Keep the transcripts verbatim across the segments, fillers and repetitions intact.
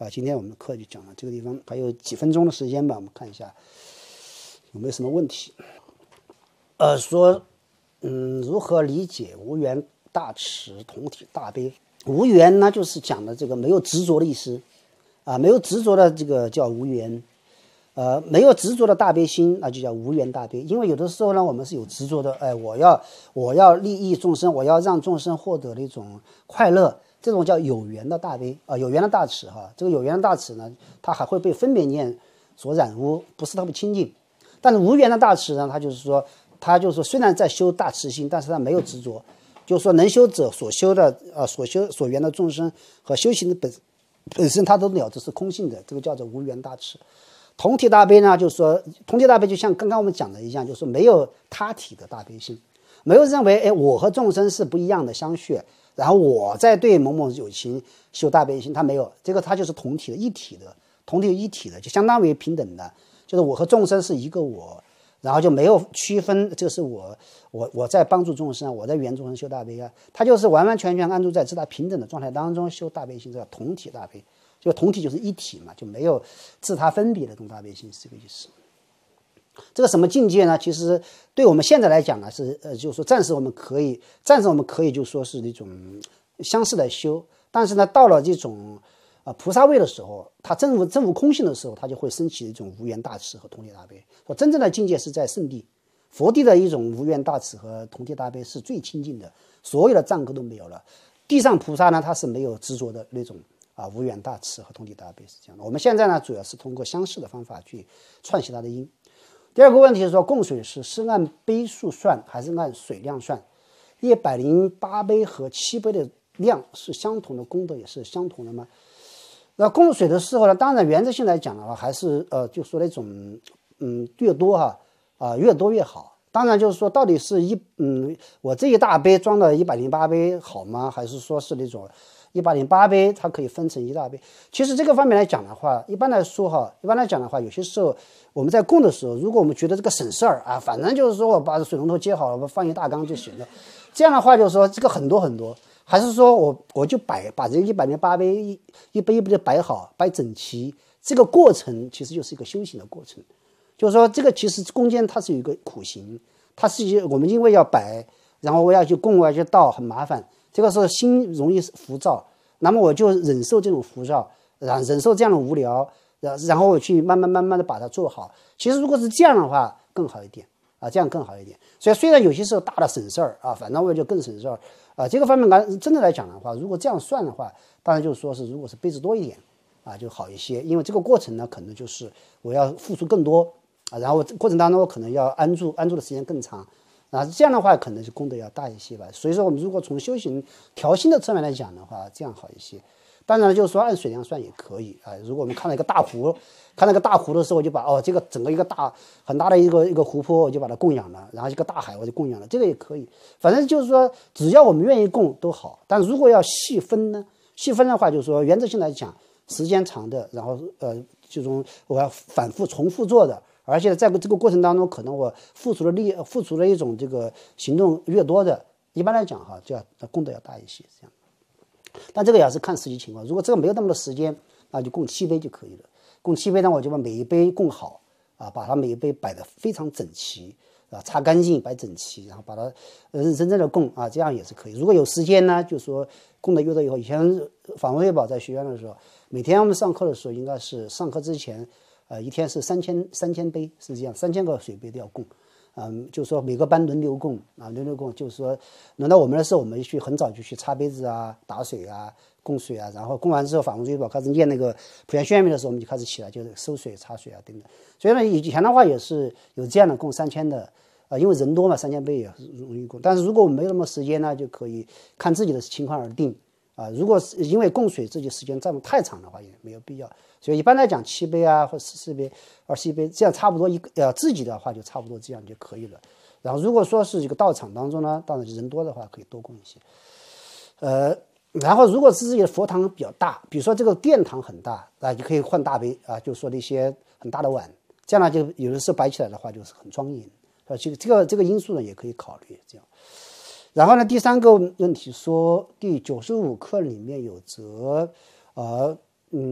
啊，今天我们的课就讲到这个地方，还有几分钟的时间吧，我们看一下有没有什么问题。呃，说，嗯，如何理解无缘大慈同体大悲？无缘呢，就是讲的这个没有执着的意思，啊，没有执着的这个叫无缘，呃，没有执着的大悲心，那就叫无缘大悲。因为有的时候呢，我们是有执着的，哎，我要我要利益众生，我要让众生获得的一种快乐。这种叫有缘的大悲啊、呃，有缘的大慈哈。这个有缘的大慈呢，它还会被分别念所染污，不是特别清净。但是无缘的大慈呢，它就是说，它就是说，虽然在修大慈心，但是它没有执着，就是说能修者所修的呃所修所缘的众生和修行的本本身，它都了知是空性的，这个叫做无缘大慈。同体大悲呢，就是说同体大悲就像刚刚我们讲的一样，就是说没有他体的大悲心，没有认为哎我和众生是不一样的相续。然后我在对某某有情修大悲心，他没有这个，他就是同体的一体的，同体一体的，就相当于平等的，就是我和众生是一个我，然后就没有区分，这是我我我在帮助众生，我在援众生修大悲啊，他就是完完全全安住在自他平等的状态当中修大悲心，这叫同体大悲，就同体就是一体嘛，就没有自他分别的这种大悲心，是这个意思。这个什么境界呢？其实对我们现在来讲呢，是呃，就是说暂时我们可以，暂时我们可以就说是那种相似的修，但是呢，到了这种呃菩萨位的时候，他证悟证悟空性的时候，他就会升起一种无缘大慈和同体大悲。说真正的境界是在圣地，佛地的一种无缘大慈和同体大悲是最清净的，所有的障垢都没有了。地上菩萨呢，他是没有执着的那种啊无缘大慈和同体大悲是这样的。我们现在呢，主要是通过相似的方法去串习它的因。第二个问题是说，供水时是按杯数算还是按水量算？一百零八杯和七杯的量是相同的，功德也是相同的吗？那供水的时候呢，当然原则性来讲的话，还是呃，就说那种嗯越多哈啊、呃、越多越好。当然就是说，到底是一嗯我这一大杯装的一百零八杯好吗？还是说是那种一百零八杯它可以分成一大杯？其实这个方面来讲的话，一般来说哈，一般来讲的话，有些时候我们在供的时候，如果我们觉得这个省事儿啊，反正就是说我把水龙头接好了，我放一大缸就行了。这样的话就是说这个很多很多，还是说我我就摆把这一百零八杯一一杯一杯的摆好，摆整齐，这个过程其实就是一个修行的过程。就是说这个其实中间它是有一个苦行，它是我们因为要摆，然后我要去供，我要去倒，很麻烦。这个时候心容易浮躁，那么我就忍受这种浮躁，然忍受这样的无聊，然后我去慢慢慢慢的把它做好。其实如果是这样的话更好一点啊，这样更好一点。所以虽然有些时候大的省事儿啊，反正我就更省事儿啊。这个方面来真的来讲的话，如果这样算的话，当然就是说是如果是杯子多一点啊就好一些，因为这个过程呢可能就是我要付出更多啊，然后过程当中我可能要安住安住的时间更长。啊，这样的话可能是功德要大一些吧。所以说我们如果从修行调心的侧面来讲的话，这样好一些。当然就是说按水量算也可以啊。如果我们看到一个大湖，看那个大湖的时候，就把哦这个整个一个大很大的一个一个湖泊，我就把它供养了，然后一个大海我就供养了，这个也可以。反正就是说只要我们愿意供都好。但如果要细分呢，细分的话就是说原则性来讲，时间长的，然后呃这种我要反复重复做的。而且在这个过程当中，可能我付出的力、付出的一种这个行动越多的，一般来讲哈，就要功德要大一些，这样。但这个也是看实际情况。如果这个没有那么多时间，那就供七杯就可以了。供七杯呢，我就把每一杯供好啊，把它每一杯摆得非常整齐啊，擦干净，摆整齐，然后把它认认真真的供啊，这样也是可以。如果有时间呢，就说供的越多以后，以前访问月宝在学院的时候，每天我们上课的时候，应该是上课之前。呃，一天是三千三千杯是这样，三千个水杯都要供，嗯，就是说每个班轮流供啊，轮流供，就是说轮到我们的时候，我们去很早就去擦杯子啊、打水啊、供水啊，然后供完之后，法文追宝开始念那个普贤宣言的时候，我们就开始起来就是收水、擦水啊等等。所以呢，以前的话也是有这样的供三千的，啊、呃，因为人多嘛，三千杯也容易供。但是如果我们没有那么时间呢，就可以看自己的情况而定。啊，如果是因为供水自己时间占的太长的话，也没有必要。所以一般来讲，七杯啊，或十四杯、二十一杯，这样差不多一个呃自己的话就差不多这样就可以了。然后如果说是这个道场当中呢，当然人多的话可以多供一些。呃，然后如果是自己的佛堂比较大，比如说这个殿堂很大啊，就可以换大杯啊，就说那些很大的碗，这样呢就有的时候摆起来的话就是很庄严。啊，这个这个这个因素呢也可以考虑这样。然后呢，第三个问题说，第九十五课里面有则，呃，嗯，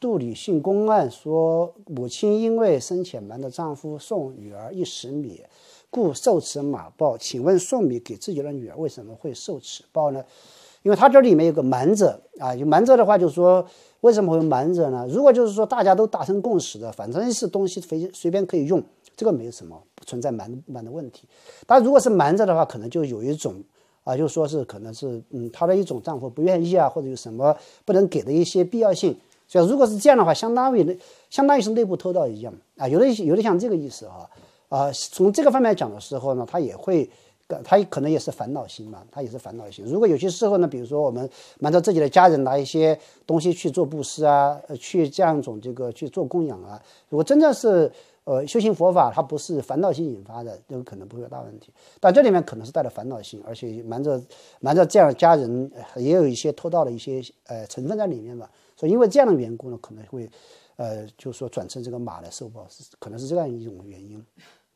杜里信公案说，母亲因为生前瞒着丈夫送女儿一时米，故受此马报。请问送米给自己的女儿为什么会受此报呢？因为他这里面有个瞒着啊，就瞒着的话，就是说为什么会瞒着呢？如果就是说大家都达成共识的，反正是东西随随便可以用，这个没有什么不存在瞒瞒的问题。但如果是瞒着的话，可能就有一种啊，就说是可能是嗯，他的一种丈夫不愿意啊，或者有什么不能给的一些必要性。所以如果是这样的话，相当于相当于是内部偷盗一样啊，有的有的像这个意思哈啊。从这个方面讲的时候呢，他也会。他可能也是烦恼心嘛，他也是烦恼心。如果有些时候呢，比如说我们瞒着自己的家人拿一些东西去做布施啊，去这样一种这个去做供养啊，如果真的是呃修行佛法，它不是烦恼心引发的，这个可能不会有大问题。但这里面可能是带着烦恼心，而且瞒着瞒着这样的家人，也有一些偷盗的一些呃成分在里面吧。所以因为这样的缘故呢，可能会呃就是说转成这个马来受报，是可能是这样一种原因。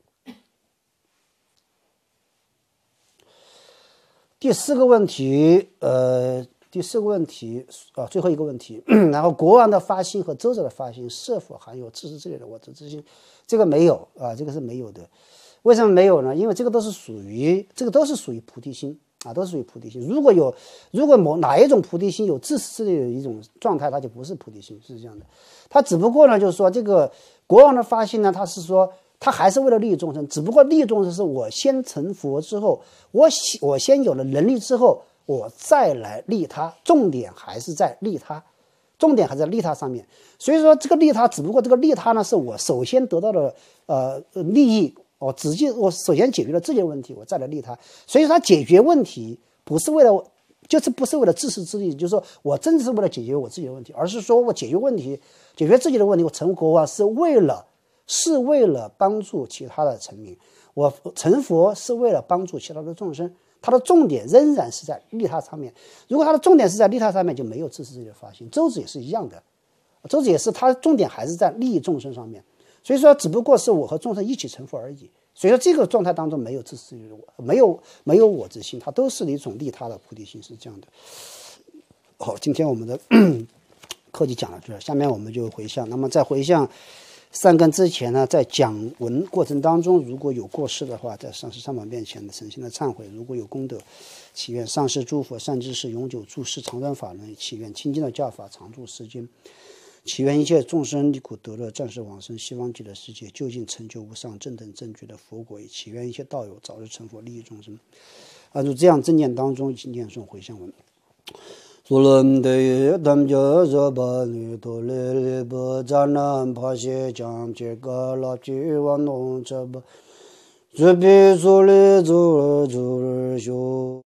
第四个问题，呃，第四个问题啊，最后一个问题，然后国王的发心和周者的发心是否含有自私之类的我执之心？这个没有啊，这个是没有的。为什么没有呢？因为这个都是属于这个都是属于菩提心啊，都是属于菩提心。如果有如果某哪一种菩提心有自私之类的一种状态，它就不是菩提心，是这样的。它只不过呢，就是说这个国王的发心呢，他是说。他还是为了利益众生，只不过利益众生是我先成佛之后，我我先有了能力之后，我再来利他，重点还是在利他，重点还在利他上面。所以说这个利他，只不过这个利他呢，是我首先得到的呃利益，我直接我首先解决了这些问题，我再来利他。所以说他解决问题不是为了，就是不是为了自私自利，就是说我真的是为了解决我自己的问题，而是说我解决问题，解决自己的问题，我成国王是为了。是为了帮助其他的臣民，我成佛是为了帮助其他的众生，他的重点仍然是在利他上面。如果他的重点是在利他上面，就没有自私自利的发心。周子也是一样的，周子也是他重点还是在利益众生上面。所以说，只不过是我和众生一起成佛而已。所以说，这个状态当中没有自私自利的我，没有没有我之心，它都是一种利他的菩提心，是这样的。好，今天我们的课就讲到这儿，下面我们就回向。那么在回向。善根之前呢，在讲文过程当中，如果有过失的话，在上师三宝面前诚心的忏悔；如果有功德，祈愿上师诸佛善知识永久住世长短法轮；祈愿清净的教法常住世间；祈愿一切众生离苦得乐，暂时往生西方极乐世界，究竟成就无上正等正觉的佛果；也祈愿一切道友早日成佛，利益众生。啊，就这样正念当中，念诵回向文。소름 대에 담저 저바니 돌레 버자남 파시 장제가 라지와 농자바 저비 솔레 조르 조르쇼